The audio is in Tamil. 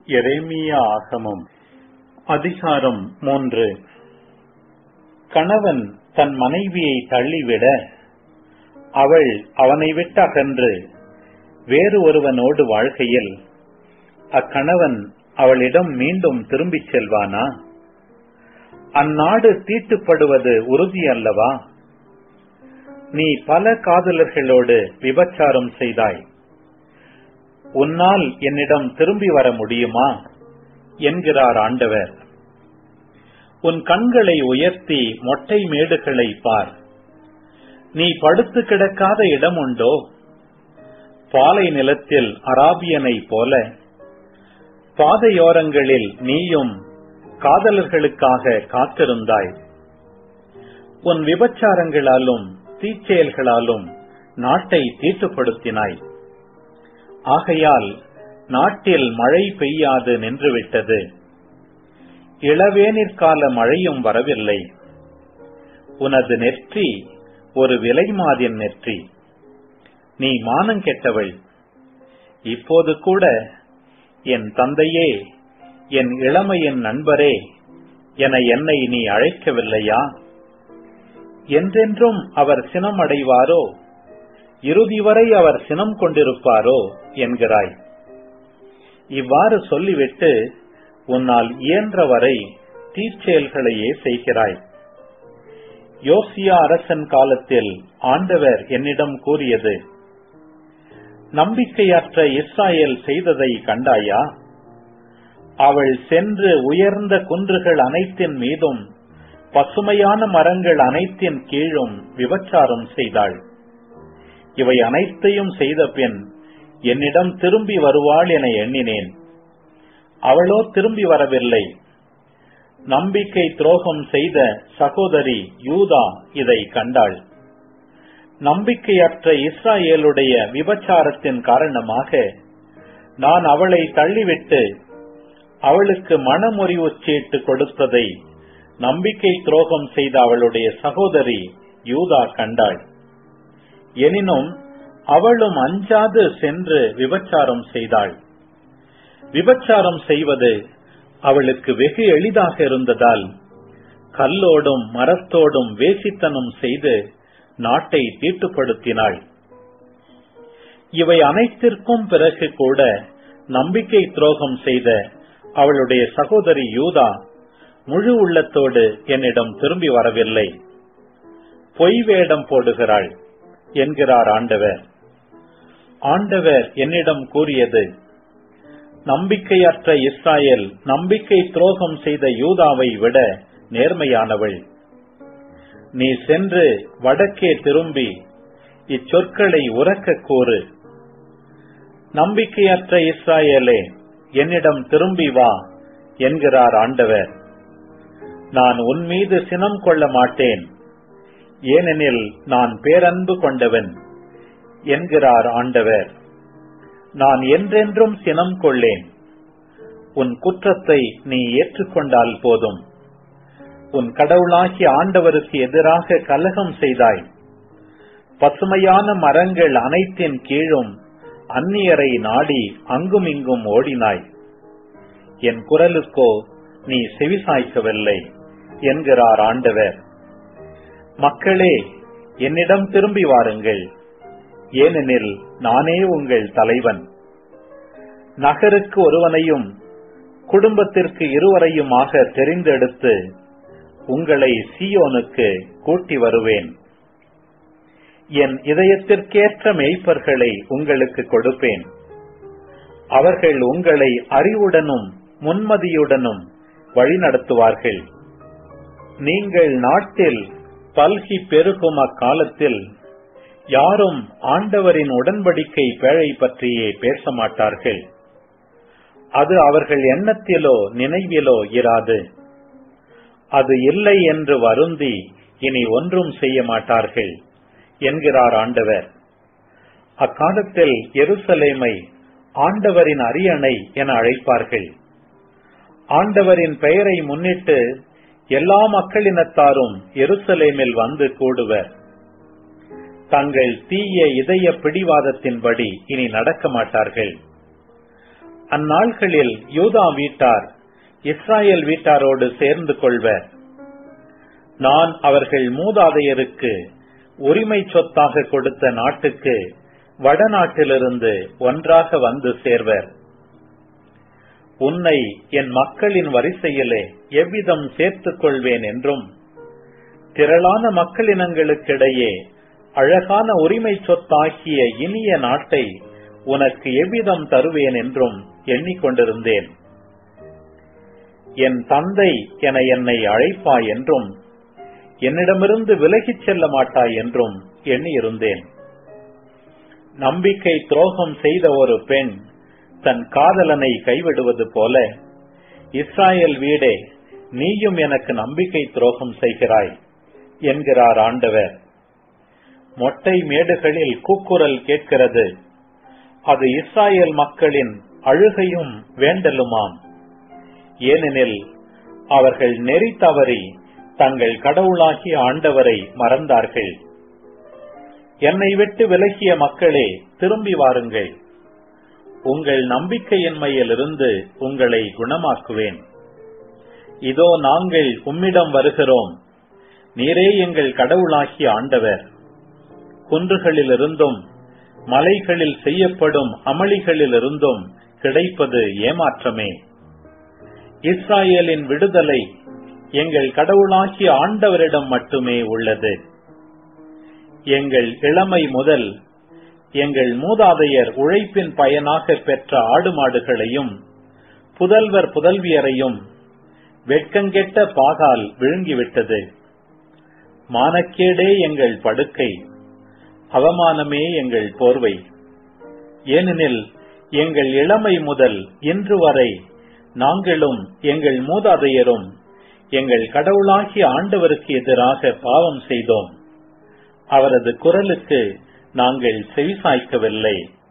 எரேமியா ஆகமம் அதிகாரம் 3. கணவன் தன் மனைவியை தள்ளிவிட அவள் அவனை விட்டு அகன்று வேறு ஒருவனோடு வாழ்கையில் அக்கணவன் அவளிடம் மீண்டும் திரும்பிச் செல்வானா? அந்நாடு தீட்டுப்படுவது உறுதி அல்லவா? நீ பல காதலர்களோடு விபச்சாரம் செய்தாய். உன்னால் என்னிடம் திரும்பி வர முடியுமா என்கிறார் ஆண்டவர். உன் கண்களை உயர்த்தி மொட்டை மேடுகளை பார். நீ படுத்து கிடக்காத இடம் உண்டோ? பாலை நிலத்தில் அராபியனை போல பாதையோரங்களில் நீயும் காதலர்களுக்காக காத்திருந்தாய். உன் விபச்சாரங்களாலும் தீச்செயல்களாலும் நாட்டை தீட்டுப்படுத்தினாய். ஆகையால் நாட்டில் மழை பெய்யாது நின்றுவிட்டது. இளவேனிற்கால மழையும் வரவில்லை. உனது நெற்றி ஒரு விலைமாதின் நெற்றி. நீ மானங்கெட்டவள். இப்போது கூட என் தந்தையே, என் இளமையின் நண்பரே என என்னை நீ அழைக்கவில்லையா? என்றென்றும் அவர் சினம் அடைவாரோ? இறுதி வரை அவர் சினம் கொண்டிருப்பாரோ என்கிறாய். இவ்வாறு சொல்லிவிட்டு உன்னால் இயன்றவரை தீச்செயல்களையே செய்கிறாய். யோசியா அரசன் காலத்தில் ஆண்டவர் என்னிடம் கூறியது: நம்பிக்கையற்ற இஸ்ராயேல் செய்ததை கண்டாயா? அவள் சென்று உயர்ந்த குன்றுகள் அனைத்தின் மீதும் பசுமையான மரங்கள் அனைத்தின் கீழும் விபச்சாரம் செய்தாள். இவை அனைத்தையும் செய்த பின் என்னிடம் திரும்பி வருவாள் என எண்ணினேன். அவளோ திரும்பி வரவில்லை. நம்பிக்கை துரோகம் செய்த சகோதரி யூதா இதை கண்டாள். நம்பிக்கையற்ற இஸ்ராயேலுடைய விபச்சாரத்தின் காரணமாக நான் அவளை தள்ளிவிட்டு அவளுக்கு மனமுறிவு சீட்டு கொடுத்ததை நம்பிக்கை துரோகம் செய்த அவளுடைய சகோதரி யூதா கண்டாள். எனினும் அவளும் அஞ்சாது சென்று விபச்சாரம் செய்தாள். விபச்சாரம் செய்வது அவளுக்கு வெகு எளிதாக இருந்ததால் கல்லோடும் மரத்தோடும் வேசித்தனம் செய்து நாட்டை தீட்டுப்படுத்தினாள். இவை அனைத்திற்கும் பிறகு கூட நம்பிக்கை துரோகம் செய்த அவளுடைய சகோதரி யூதா முழு உள்ளத்தோடு என்னிடம் திரும்பி வரவில்லை. பொய் வேடம் போடுகிறாள் என்கிறார் ஆண்டவர். ஆண்டவர் என்னிடம் கூறியது: நம்பிக்கையற்ற இஸ்ராயேல் நம்பிக்கை துரோகம் செய்த யூதாவை விட நேர்மையானவள். நீ சென்று வடக்கே திரும்பி இச்சொற்களை உரக்க கூறு: நம்பிக்கையற்ற இஸ்ராயேலே, என்னிடம் திரும்பி வா என்கிறார் ஆண்டவர். நான் உன் மீது சினம் கொள்ள மாட்டேன், ஏனெனில் நான் பேரன்பு கொண்டவன் என்கிறார் ஆண்டவர். நான் என்றென்றும் சினம் கொள்ளேன். உன் குற்றத்தை நீ ஏற்றுக்கொண்டால் போதும். உன் கடவுளாகிய ஆண்டவருக்கு எதிராக கலகம் செய்தாய். பசுமையான மரங்கள் அனைத்தின் கீழும் அந்நியரை நாடி அங்குமிங்கும் ஓடினாய். என் குரலுக்கோ நீ செவிசாய்க்கவில்லை என்கிறார் ஆண்டவர். மக்களே, என்னிடம் திரும்பி வாருங்கள், ஏனெனில் நானே உங்கள் தலைவன். நகருக்கு ஒருவனையும் குடும்பத்திற்கு இருவரையுமாக தெரிந்தெடுத்து உங்களை சீயோனுக்கு கூட்டி வருவேன். என் இதயத்திற்கேற்ற மேய்ப்பர்களை உங்களுக்கு கொடுப்பேன். அவர்கள் உங்களை அறிவுடனும் முன்மதியுடனும் வழிநடத்துவார்கள். நீங்கள் நாட்டில் பல்கி பெருகும் அக்காலத்தில் யாரும் ஆண்டவரின் உடன்படிக்கை பேழை பற்றியே பேச மாட்டார்கள். அது அவர்கள் எண்ணத்திலோ நினைவிலோ இராது. அது இல்லை என்று வருந்தி இனி ஒன்றும் செய்ய மாட்டார்கள் என்கிறார் ஆண்டவர். அக்காலத்தில் எருசலேமை ஆண்டவரின் அரியணை என அழைப்பார்கள். ஆண்டவரின் பெயரை முன்னிட்டு எல்லா மக்களினத்தாரும் எருசலேமில் வந்து கூடுவர். தங்கள் தீய இதய பிடிவாதத்தின்படி இனி நடக்க மாட்டார்கள். அந்நாள்களில் யூதா வீட்டார் இஸ்ராயேல் வீட்டாரோடு சேர்ந்து கொள்வர். நான் அவர்கள் மூதாதையருக்கு உரிமை சொத்தாக கொடுத்த நாட்டுக்கு வடநாட்டிலிருந்து ஒன்றாக வந்து சேர்வர். உன்னை என் மக்களின் வரிசையிலே எவ்விதம் சேர்த்துக் கொள்வேன் என்றும், திரளான மக்களினங்களுக்கிடையே அழகான உரிமை சொத்தாகிய இனிய நாட்டை உனக்கு எவ்விதம் தருவேன் என்றும் எண்ணிக்கொண்டிருந்தேன். என் தந்தை என என்னை அழைப்பாய் என்றும், என்னிடமிருந்து விலகிச் செல்ல மாட்டாய் என்றும் எண்ணியிருந்தேன். நம்பிக்கை துரோகம் செய்த ஒரு பெண் தன் காதலனை கைவிடுவது போல, இஸ்ராயேல் வீடே, நீயும் எனக்கு நம்பிக்கை துரோகம் செய்கிறாய் என்கிறார் ஆண்டவர். மொட்டை மேடுகளில் கூக்குரல் கேட்கிறது. அது இஸ்ராயேல் மக்களின் அழுகையும் வேண்டலுமாம். ஏனெனில் அவர்கள் நெறி தவறி தங்கள் கடவுளாகிய ஆண்டவரை மறந்தார்கள். என்னை விட்டு விலகிய மக்களே, திரும்பி வாருங்கள். உங்கள் நம்பிக்கையின்மையிலிருந்து உங்களை குணமாக்குவேன். இதோ நாங்கள் உம்மிடம் வருகிறோம். நீரே எங்கள் கடவுளாகிய ஆண்டவர். குன்றுகளிலிருந்தும் மலைகளில் செய்யப்படும் அமளிகளிலிருந்தும் கிடைப்பது ஏமாற்றமே. இஸ்ராயேலின் விடுதலை எங்கள் கடவுளாகிய ஆண்டவரிடம் மட்டுமே உள்ளது. எங்கள் இளமை முதல் எங்கள் மூதாதையர் உழைப்பின் பயனாக பெற்ற ஆடு மாடுகளையும் புதல்வர் புதல்வியரையும் வெட்கங்கெட்ட பாகால் விழுங்கிவிட்டது. மானக்கேடே எங்கள் படுக்கை, அவமானமே எங்கள் போர்வை. ஏனெனில் எங்கள் இளமை முதல் இன்று வரை நாங்களும் எங்கள் மூதாதையரும் எங்கள் கடவுளாகிய ஆண்டவருக்கு எதிராக பாவம் செய்தோம். அவரது குரலுக்கு நாங்கள் செவிசாய்க்கவில்லை.